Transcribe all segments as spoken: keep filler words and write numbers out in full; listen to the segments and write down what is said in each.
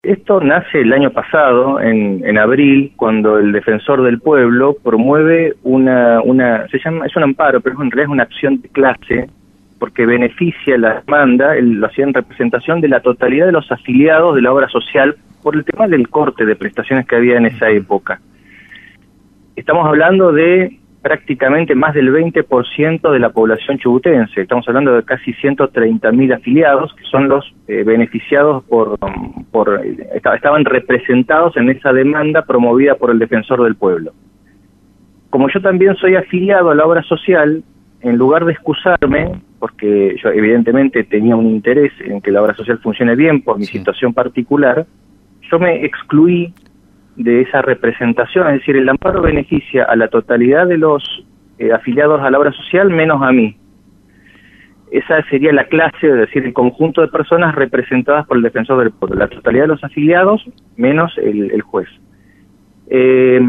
Esto nace el año pasado, en, en abril, cuando el Defensor del Pueblo promueve una, una, se llama, es un amparo, pero en realidad es una acción de clase, porque beneficia la demanda, él lo hacía en representación de la totalidad de los afiliados de la obra social por el tema del corte de prestaciones que había en esa época. Estamos hablando de prácticamente más del veinte por ciento de la población chubutense. Estamos hablando de casi ciento treinta mil afiliados, que son los eh, beneficiados por, por estaban representados en esa demanda promovida por el Defensor del Pueblo. Como yo también soy afiliado a la obra social, en lugar de excusarme, porque yo evidentemente tenía un interés en que la obra social funcione bien por mi sí. situación particular, yo me excluí de esa representación, es decir, el amparo beneficia a la totalidad de los eh, afiliados a la obra social menos a mí. Esa sería la clase, es decir, el conjunto de personas representadas por el Defensor del Pueblo, la totalidad de los afiliados menos el, el juez. Eh,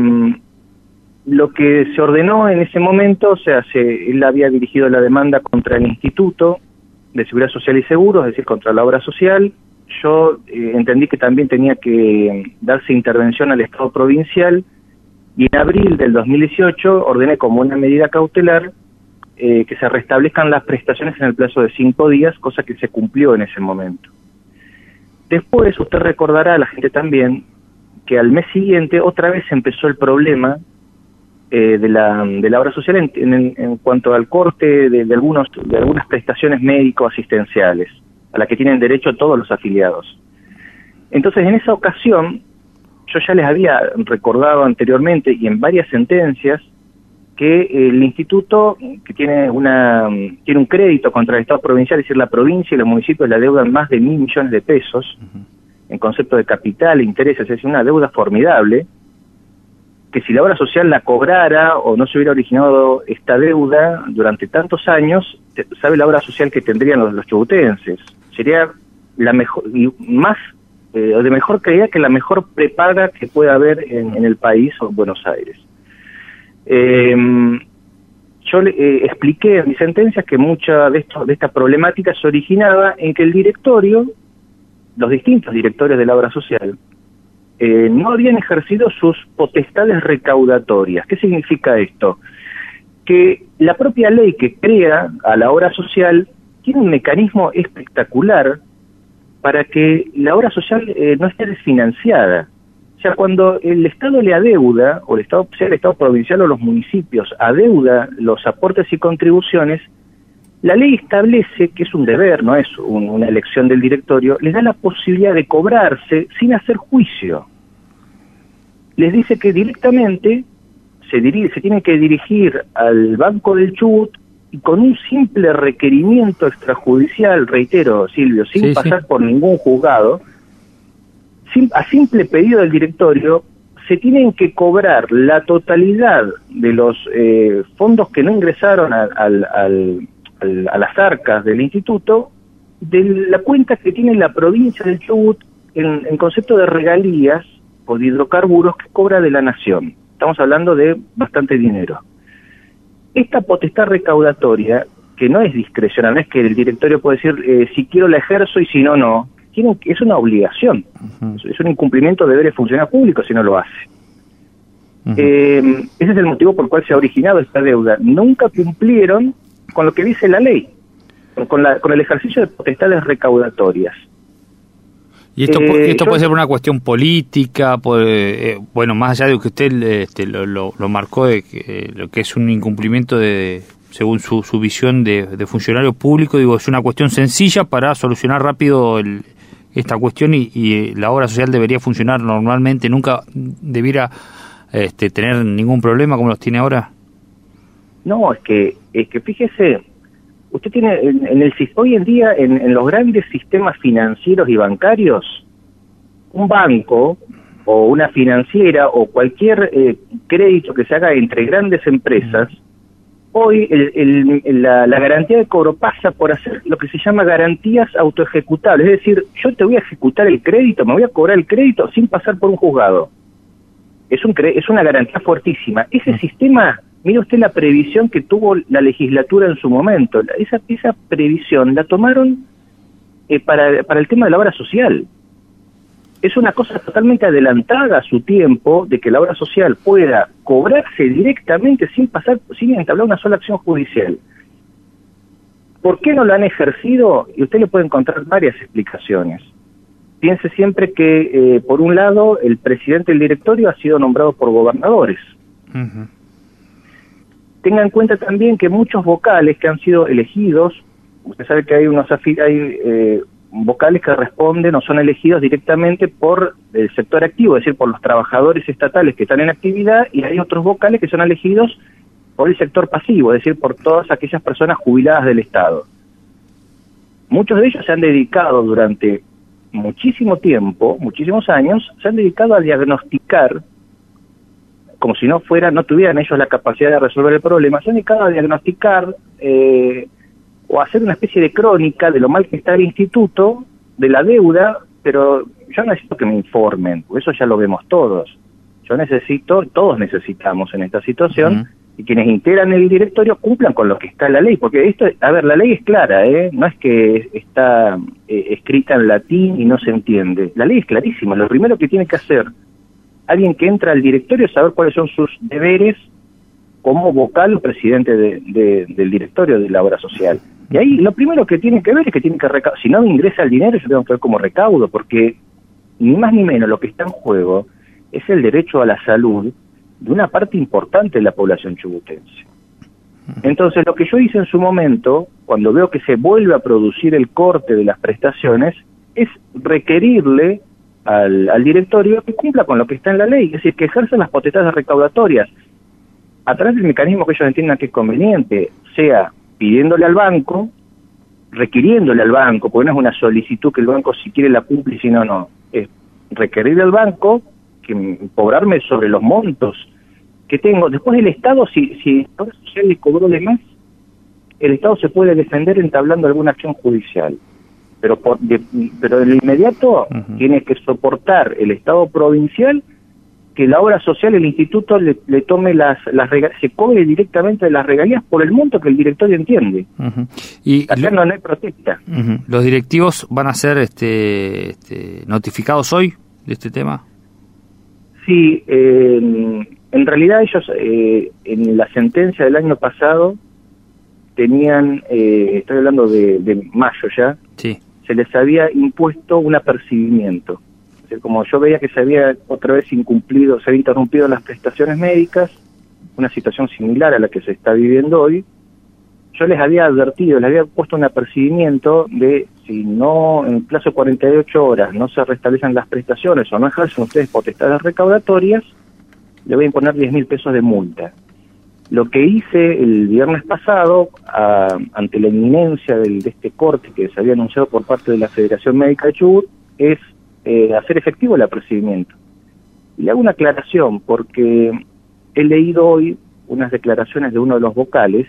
lo que se ordenó en ese momento, o sea, se, él había dirigido la demanda contra el Instituto de Seguridad Social y Seguros, es decir, contra la obra social. Yo eh, entendí que también tenía que darse intervención al Estado provincial y en abril del dos mil dieciocho ordené como una medida cautelar eh, que se restablezcan las prestaciones en el plazo de cinco días, cosa que se cumplió en ese momento. Después, usted recordará, la gente también, que al mes siguiente otra vez empezó el problema eh, de, la, de la obra social en, en, en cuanto al corte de, de, algunos, de algunas prestaciones médico-asistenciales, a la que tienen derecho todos los afiliados. Entonces, en esa ocasión, yo ya les había recordado anteriormente y en varias sentencias que el instituto, que tiene una tiene un crédito contra el Estado provincial, es decir, la provincia y los municipios le adeudan más de mil millones de pesos, uh-huh. en concepto de capital e intereses, es decir, una deuda formidable, que si la obra social la cobrara o no se hubiera originado esta deuda durante tantos años, sabe la obra social que tendrían los, los chubutenses. Sería la mejor, y más, eh, de mejor calidad que la mejor prepaga que pueda haber en, en el país o en Buenos Aires. Eh, yo le eh, expliqué en mis sentencias que mucha de, esto, de esta problemática se originaba en que el directorio, los distintos directorios de la obra social, eh, no habían ejercido sus potestades recaudatorias. ¿Qué significa esto? Que la propia ley que crea a la obra social tiene un mecanismo espectacular para que la obra social eh, no esté desfinanciada. O sea, cuando el Estado le adeuda, o el Estado, sea el Estado provincial o los municipios, adeuda los aportes y contribuciones, la ley establece que es un deber, no es un, una elección del directorio, les da la posibilidad de cobrarse sin hacer juicio. Les dice que directamente se, dirige, se tiene que dirigir al Banco del Chubut y con un simple requerimiento extrajudicial, reitero, Silvio, sin sí, pasar sí. por ningún juzgado, sim, a simple pedido del directorio, se tienen que cobrar la totalidad de los eh, fondos que no ingresaron a, al, al, al, a las arcas del instituto, de la cuenta que tiene la provincia del Chubut en, en concepto de regalías o de hidrocarburos que cobra de la nación. Estamos hablando de bastante dinero. Esta potestad recaudatoria, que no es discrecional, no es que el directorio puede decir eh, si quiero la ejerzo y si no, no. Tiene, es una obligación, uh-huh. es un incumplimiento de deberes funcionarios públicos si no lo hace. Uh-huh. Eh, ese es el motivo por el cual se ha originado esta deuda. Nunca cumplieron con lo que dice la ley, con, la, con el ejercicio de potestades recaudatorias. Y esto, eh, esto yo, puede ser una cuestión política, puede, eh, bueno, más allá de que usted este, lo, lo, lo marcó de que eh, lo que es un incumplimiento de, según su, su visión de, de funcionario público, digo, es una cuestión sencilla para solucionar rápido el, esta cuestión y, y la obra social debería funcionar normalmente, nunca debiera este, tener ningún problema como los tiene ahora. No, es que, es que fíjese, usted tiene en, en el hoy en día en, en los grandes sistemas financieros y bancarios, un banco o una financiera o cualquier eh, crédito que se haga entre grandes empresas, hoy el, el, la, la garantía de cobro pasa por hacer lo que se llama garantías autoejecutables, es decir, yo te voy a ejecutar el crédito, me voy a cobrar el crédito sin pasar por un juzgado. Es un es una garantía fuertísima. Ese mm. sistema, mire usted la previsión que tuvo la legislatura en su momento, esa, esa previsión la tomaron eh, para, para el tema de la obra social. es una cosa totalmente adelantada a su tiempo de que la obra social pueda cobrarse directamente sin pasar, sin entablar una sola acción judicial. ¿Por qué no lo han ejercido? Y usted le puede encontrar varias explicaciones. Piense siempre que, eh, por un lado, el presidente del directorio ha sido nombrado por gobernadores. Uh-huh. Tenga en cuenta también que muchos vocales que han sido elegidos, usted sabe que hay unos hay eh, vocales que responden o son elegidos directamente por el sector activo, es decir, por los trabajadores estatales que están en actividad, y hay otros vocales que son elegidos por el sector pasivo, es decir, por todas aquellas personas jubiladas del Estado. Muchos de ellos se han dedicado durante muchísimo tiempo, muchísimos años, se han dedicado a diagnosticar, como si no fuera, no tuvieran ellos la capacidad de resolver el problema, se han dedicado a diagnosticar eh, o a hacer una especie de crónica de lo mal que está el instituto, de la deuda, pero yo necesito que me informen, porque eso ya lo vemos todos. Yo necesito, todos necesitamos en esta situación, uh-huh. y quienes integran el directorio cumplan con lo que está en la ley, porque esto, a ver, la ley es clara, ¿eh? No es que está eh, escrita en latín y no se entiende. La ley es clarísima. Lo primero que tiene que hacer alguien que entra al directorio es saber cuáles son sus deberes como vocal o presidente de, de, del directorio de la obra social. Y ahí lo primero que tiene que ver es que tiene que recaudar. Si no me ingresa el dinero, yo tengo que ver cómo recaudo, porque ni más ni menos lo que está en juego es el derecho a la salud de una parte importante de la población chubutense. Entonces, lo que yo hice en su momento, cuando veo que se vuelve a producir el corte de las prestaciones, es requerirle al, al directorio que cumpla con lo que está en la ley, es decir, que ejerza las potestades recaudatorias a través del mecanismo que ellos entiendan que es conveniente, sea pidiéndole al banco, requiriéndole al banco, porque no es una solicitud que el banco si quiere la cumple y si no, no, es requerirle al banco que cobrarme sobre los montos que tengo. Después el Estado, si, si la obra social le cobró de más, el Estado se puede defender entablando alguna acción judicial. Pero por de, pero de lo inmediato uh-huh. tiene que soportar el Estado provincial que la obra social, el instituto le, le tome las, las regalías, se cobre directamente de las regalías por el monto que el directorio entiende. Uh-huh. Y acá lo, no hay protesta. Uh-huh. ¿Los directivos van a ser este, este, notificados hoy de este tema? Sí, eh, en realidad ellos eh, en la sentencia del año pasado tenían, eh, estoy hablando de, de mayo ya, sí. se les había impuesto un apercibimiento. O sea, como yo veía que se había otra vez incumplido, se había interrumpido las prestaciones médicas, una situación similar a la que se está viviendo hoy, yo les había advertido, les había puesto un apercibimiento de si no, en plazo de cuarenta y ocho horas, no se restablecen las prestaciones o no ejercen ustedes potestades recaudatorias, le voy a imponer diez mil pesos de multa. Lo que hice el viernes pasado, a, ante la inminencia del, de este corte que se había anunciado por parte de la Federación Médica de Chubut, es eh, hacer efectivo el apercibimiento. Y le hago una aclaración, porque he leído hoy unas declaraciones de uno de los vocales,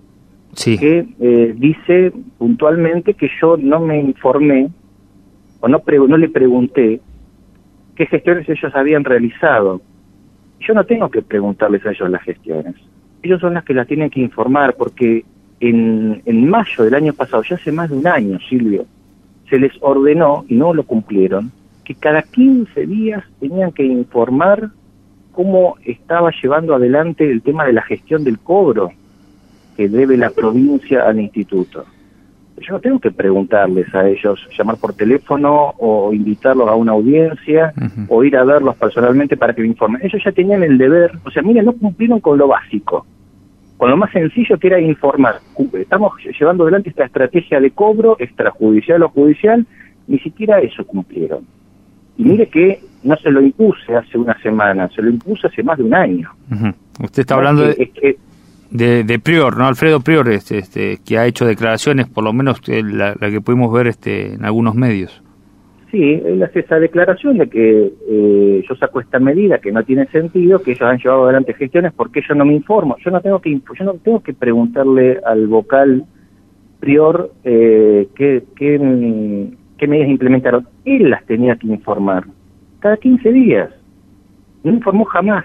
sí. que eh, dice puntualmente que yo no me informé, o no, pre- no le pregunté qué gestiones ellos habían realizado. Yo no tengo que preguntarles a ellos las gestiones. Ellos son las que las tienen que informar, porque en, en mayo del año pasado, ya hace más de un año, Silvio, se les ordenó, y no lo cumplieron, que cada quince días tenían que informar cómo estaba llevando adelante el tema de la gestión del cobro que debe la provincia al instituto. Yo no tengo que preguntarles a ellos, llamar por teléfono o invitarlos a una audiencia uh-huh. o ir a verlos personalmente para que me informen. Ellos ya tenían el deber, o sea, miren, no cumplieron con lo básico, con lo más sencillo que era informar. Estamos llevando adelante esta estrategia de cobro extrajudicial o judicial, ni siquiera eso cumplieron. Y mire que no se lo impuse hace una semana, se lo impuse hace más de un año. Uh-huh. Usted está hablando de... Es que, De, de Prior, ¿no? Alfredo Prior, este, este, que ha hecho declaraciones, por lo menos eh, la, la que pudimos ver este, en algunos medios. Sí, él hace esa declaración de que eh, yo saco esta medida que no tiene sentido, que ellos han llevado adelante gestiones porque yo no me informo. Yo no tengo que yo no tengo que preguntarle al vocal Prior eh, qué, qué, qué medidas implementaron. Él las tenía que informar cada quince días. No informó jamás.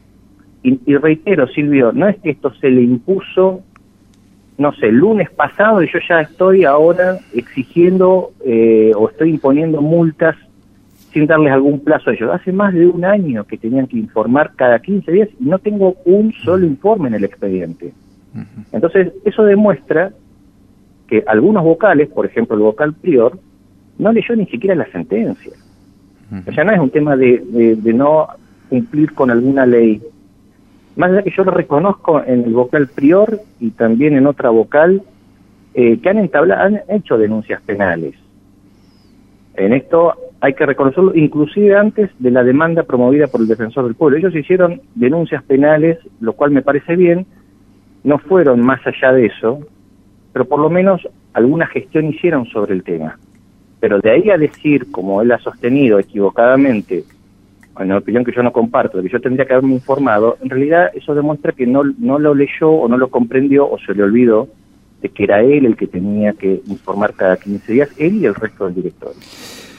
Y, y reitero, Silvio, no es que esto se le impuso, no sé, el lunes pasado y yo ya estoy ahora exigiendo eh, o estoy imponiendo multas sin darles algún plazo a ellos. Hace más de un año que tenían que informar cada quince días y no tengo un solo informe en el expediente. Entonces, eso demuestra que algunos vocales, por ejemplo el vocal prior, no leyó ni siquiera la sentencia. O sea, no es un tema de, de, de no cumplir con alguna ley. Más allá que yo lo reconozco en el vocal prior y también en otra vocal, eh, que han entablado, han hecho denuncias penales. En esto hay que reconocerlo, inclusive antes de la demanda promovida por el Defensor del Pueblo. Ellos hicieron denuncias penales, lo cual me parece bien, no fueron más allá de eso, pero por lo menos alguna gestión hicieron sobre el tema. Pero de ahí a decir, como él ha sostenido equivocadamente, en una opinión que yo no comparto, de que yo tendría que haberme informado, en realidad eso demuestra que no, no lo leyó o no lo comprendió o se le olvidó de que era él el que tenía que informar cada quince días, él y el resto del directorio.